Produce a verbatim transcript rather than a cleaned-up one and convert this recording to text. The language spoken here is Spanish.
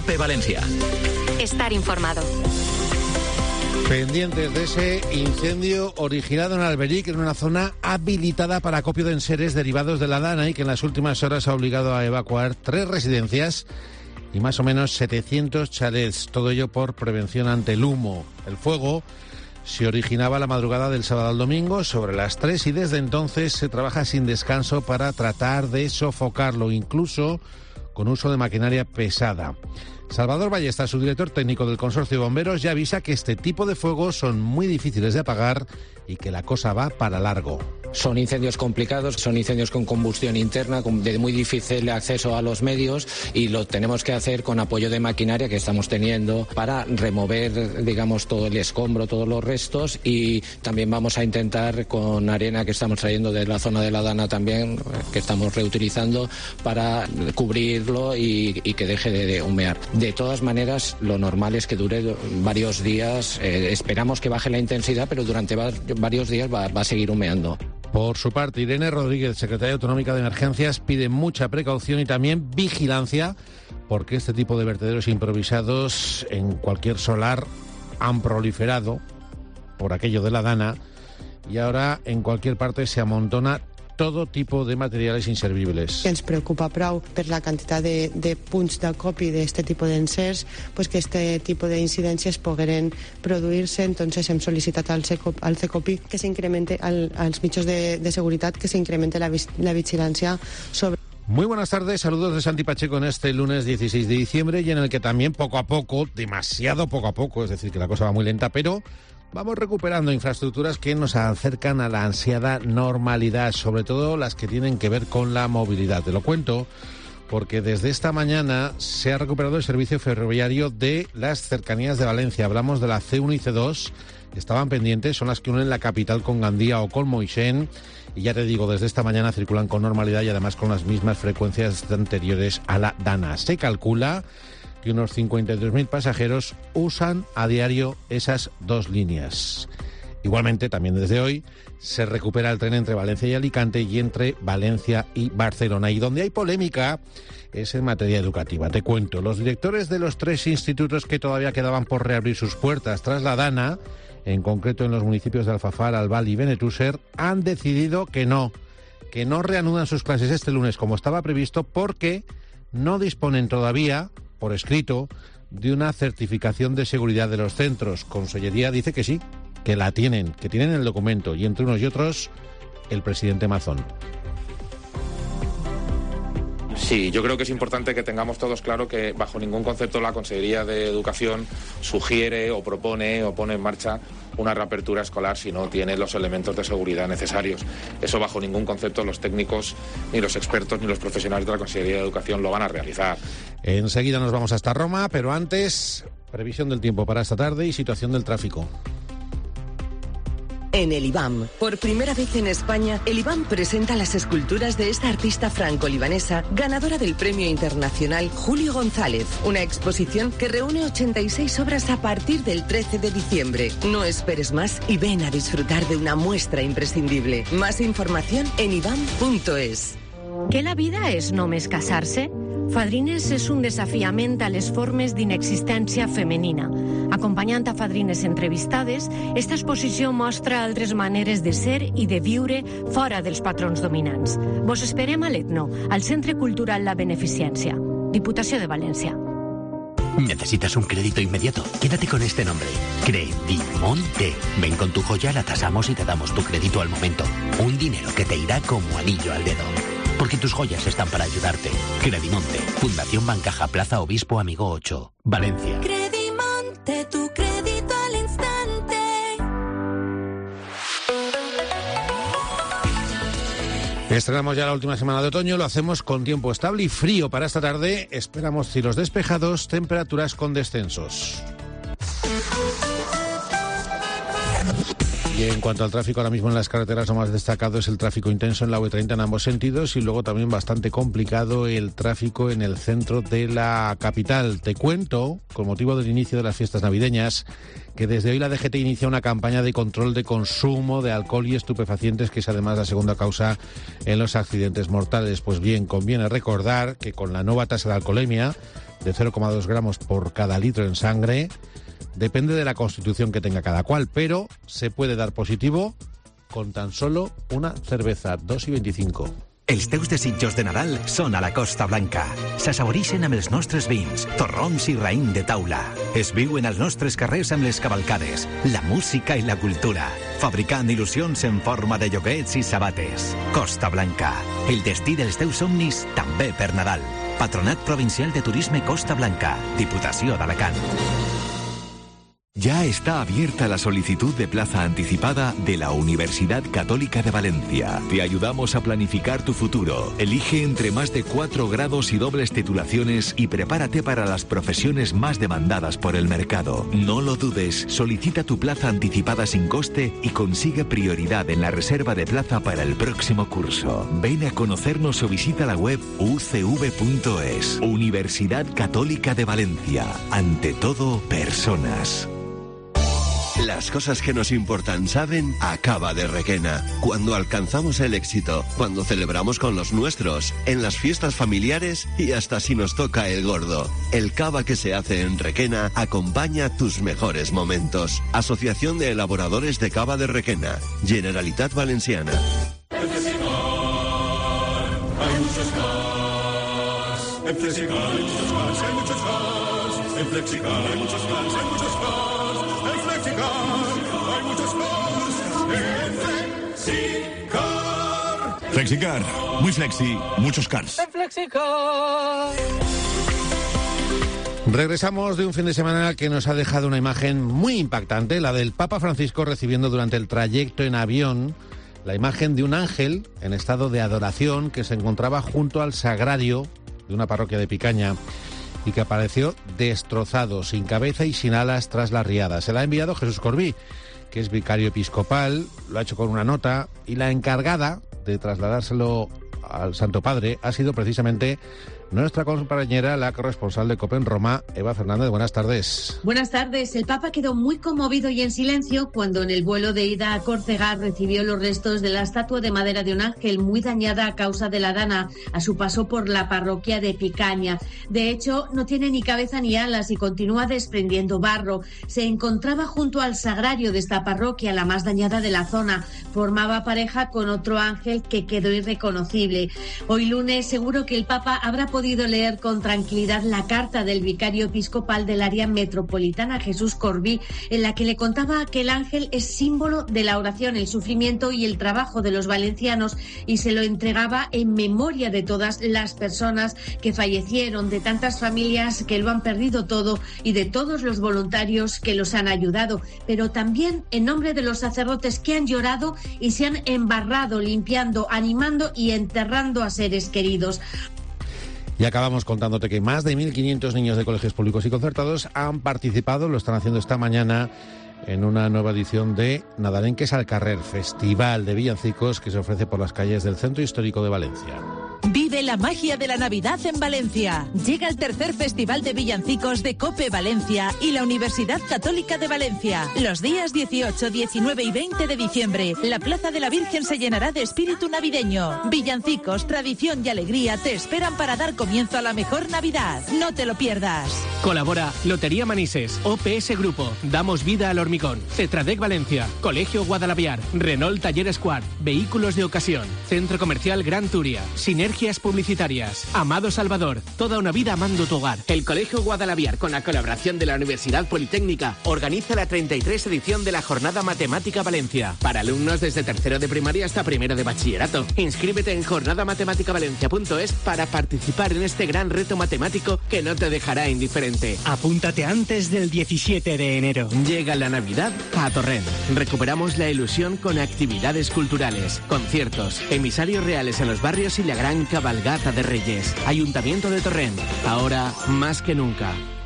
COPE Valencia. Estar informado. Pendientes de ese incendio originado en Alberic, en una zona habilitada para acopio de enseres derivados de la Dana y que en las últimas horas ha obligado a evacuar tres residencias y más o menos setecientos chalets. Todo ello por prevención ante el humo. El fuego se originaba la madrugada del sábado al domingo sobre las tres y desde entonces se trabaja sin descanso para tratar de sofocarlo, incluso con uso de maquinaria pesada. Salvador Ballesta, su director técnico del Consorcio de Bomberos, ya avisa que este tipo de fuegos son muy difíciles de apagar y que la cosa va para largo. Son incendios complicados, son incendios con combustión interna, de muy difícil acceso a los medios y lo tenemos que hacer con apoyo de maquinaria que estamos teniendo para remover, digamos, todo el escombro, todos los restos y también vamos a intentar con arena que estamos trayendo de la zona de la Dana también, que estamos reutilizando para cubrirlo y, y que deje de, de humear. De todas maneras, lo normal es que dure varios días, eh, esperamos que baje la intensidad, pero durante va, varios días va, va a seguir humeando. Por su parte, Irene Rodríguez, secretaria autonómica de Emergencias, pide mucha precaución y también vigilancia porque este tipo de vertederos improvisados en cualquier solar han proliferado por aquello de la Dana y ahora en cualquier parte se amontona todo tipo de materiales inservibles. Ens preocupa prou per la quantitat de, de punts d'acopi d'aquest tipus d'encerts, pues que este tipus d'incidències pogueren produir-se. Entonces hem sol·licitat al C O P I que s'incremente, al, als mitjans de, de seguretat, que s'incremente la, la vigilància sobre... Muy buenas tardes, saludos de Santi Pacheco en este lunes dieciséis de diciembre y en el que también poco a poco, demasiado poco a poco, es decir que la cosa va muy lenta, pero vamos recuperando infraestructuras que nos acercan a la ansiada normalidad, sobre todo las que tienen que ver con la movilidad. Te lo cuento porque desde esta mañana se ha recuperado el servicio ferroviario de las cercanías de Valencia. Hablamos de la C uno y C dos, estaban pendientes, son las que unen la capital con Gandía o con Moixent. Y ya te digo, desde esta mañana circulan con normalidad y además con las mismas frecuencias anteriores a la Dana. Se calcula que unos cincuenta y dos mil pasajeros usan a diario esas dos líneas. Igualmente, también desde hoy, se recupera el tren entre Valencia y Alicante y entre Valencia y Barcelona. Y donde hay polémica es en materia educativa. Te cuento, los directores de los tres institutos que todavía quedaban por reabrir sus puertas tras la Dana, en concreto en los municipios de Alfafar, Albal y Benetússer, han decidido que no, que no reanudan sus clases este lunes como estaba previsto porque no disponen todavía, por escrito, de una certificación de seguridad de los centros. Consellería dice que sí, que la tienen, que tienen el documento, y entre unos y otros, el presidente Mazón. Sí, yo creo que es importante que tengamos todos claro que bajo ningún concepto la Consejería de Educación sugiere o propone o pone en marcha una reapertura escolar si no tiene los elementos de seguridad necesarios. Eso bajo ningún concepto los técnicos, ni los expertos, ni los profesionales de la Consejería de Educación lo van a realizar. Enseguida nos vamos hasta Roma, pero antes, previsión del tiempo para esta tarde y situación del tráfico. En el IBAM, por primera vez en España, el IBAM presenta las esculturas de esta artista franco-libanesa, ganadora del Premio Internacional Julio González. Una exposición que reúne ochenta y seis obras a partir del trece de diciembre. No esperes más y ven a disfrutar de una muestra imprescindible. Más información en ibam punto es. Que la vida és només casar-se? Fadrines és un desafiament a les formes d'inexistència femenina. Acompanyant a fadrines entrevistades, esta exposició mostra altres maneres de ser i de viure fora dels patrons dominants. Vos esperem a l'Etno, al Centre Cultural La Beneficència. Diputació de València. ¿Necesitas un crédito inmediato? Quédate con este nombre. Credimonte. Ven con tu joya, la tasamos y te damos tu crédito al momento. Un dinero que te irá como anillo al dedo. Porque tus joyas están para ayudarte. Credimonte. Fundación Bancaja, Plaza Obispo Amigo ocho. Valencia. Credimonte, tu crédito al instante. Estrenamos ya la última semana de otoño, lo hacemos con tiempo estable y frío para esta tarde. Esperamos cielos despejados, temperaturas con descensos. Y en cuanto al tráfico, ahora mismo en las carreteras lo más destacado es el tráfico intenso en la U treinta en ambos sentidos y luego también bastante complicado el tráfico en el centro de la capital. Te cuento, con motivo del inicio de las fiestas navideñas, que desde hoy la D G T inicia una campaña de control de consumo de alcohol y estupefacientes, que es además la segunda causa en los accidentes mortales. Pues bien, conviene recordar que con la nueva tasa de alcoholemia de cero coma dos gramos por cada litro en sangre. Depende de la constitución que tenga cada cual, pero se puede dar positivo con tan solo una cerveza, dos i veinticinco. Els teus desitjos de Nadal són a la Costa Blanca. S'assaborixen amb els nostres vins, torrons i raïm de taula. Es viuen als nostres carrers amb les cavalcades, la música i la cultura, fabricant il·lusions en forma de lloguets i sabates. Costa Blanca, el destí dels teus somnis també per Nadal. Patronat Provincial de Turisme Costa Blanca, Diputació d'Alacant. Ya está abierta la solicitud de plaza anticipada de la Universidad Católica de Valencia. Te ayudamos a planificar tu futuro. Elige entre más de cuatro grados y dobles titulaciones y prepárate para las profesiones más demandadas por el mercado. No lo dudes, solicita tu plaza anticipada sin coste y consigue prioridad en la reserva de plaza para el próximo curso. Ven a conocernos o visita la web u c v punto es. Universidad Católica de Valencia. Ante todo, personas. Las cosas que nos importan, ¿saben? Acaba de Requena. Cuando alcanzamos el éxito, cuando celebramos con los nuestros, en las fiestas familiares y hasta si nos toca el gordo. El cava que se hace en Requena acompaña tus mejores momentos. Asociación de Elaboradores de Cava de Requena. Generalitat Valenciana. En Flexicar hay muchos cars. En Flexicar hay muchos cars, hay muchos cars. En Flexicar hay muchos cars, hay muchos cars. Hay muchos cars en Flexicar. Flexicar, muy flexi, muchos cars. En Flexicar. Regresamos de un fin de semana que nos ha dejado una imagen muy impactante, la del Papa Francisco recibiendo durante el trayecto en avión la imagen de un ángel en estado de adoración que se encontraba junto al sagrario de una parroquia de Picaña y que apareció destrozado, sin cabeza y sin alas tras la riada. Se la ha enviado Jesús Corbí, que es vicario episcopal, lo ha hecho con una nota, y la encargada de trasladárselo al Santo Padre ha sido precisamente nuestra compañera, la corresponsal de COPE en Roma, Eva Fernández. Buenas tardes. Buenas tardes. El Papa quedó muy conmovido y en silencio cuando en el vuelo de ida a Córcega recibió los restos de la estatua de madera de un ángel muy dañada a causa de la dana a su paso por la parroquia de Picaña. De hecho, no tiene ni cabeza ni alas y continúa desprendiendo barro. Se encontraba junto al sagrario de esta parroquia, la más dañada de la zona. Formaba pareja con otro ángel que quedó irreconocible. Hoy lunes seguro que el Papa habrá podido podido leer con tranquilidad la carta del vicario episcopal del área metropolitana, Jesús Corbí, en la que le contaba que el ángel es símbolo de la oración, el sufrimiento y el trabajo de los valencianos, y se lo entregaba en memoria de todas las personas que fallecieron, de tantas familias que lo han perdido todo y de todos los voluntarios que los han ayudado, pero también en nombre de los sacerdotes que han llorado y se han embarrado limpiando, animando y enterrando a seres queridos. Y acabamos contándote que más de mil quinientos niños de colegios públicos y concertados han participado, lo están haciendo esta mañana, en una nueva edición de Nadalenques al Carrer, festival de villancicos que se ofrece por las calles del Centro Histórico de Valencia. Vive la magia de la Navidad en Valencia. Llega el tercer Festival de Villancicos de COPE Valencia y la Universidad Católica de Valencia. Los días dieciocho, diecinueve y veinte de diciembre, la Plaza de la Virgen se llenará de espíritu navideño. Villancicos, tradición y alegría te esperan para dar comienzo a la mejor Navidad. No te lo pierdas. Colabora Lotería Manises, O P S Grupo, Damos Vida al Hormigón, Cetradec Valencia, Colegio Guadalaviar, Renault Taller Squad, Vehículos de Ocasión, Centro Comercial Gran Turia, Sinergias Publicitarias, Amado Salvador, toda una vida amando tu hogar. El Colegio Guadalaviar, con la colaboración de la Universidad Politécnica, organiza la treinta y tres edición de la Jornada Matemática Valencia, para alumnos desde tercero de primaria hasta primero de bachillerato. Inscríbete en jornada matemática valencia punto es para participar en este gran reto matemático que no te dejará indiferente. Apúntate antes del diecisiete de enero. Llega la Navidad a Torrent. Recuperamos la ilusión con actividades culturales, conciertos, emisarios reales en los barrios y la gran cabalgata de Reyes. Ayuntamiento de Torrent, ahora más que nunca.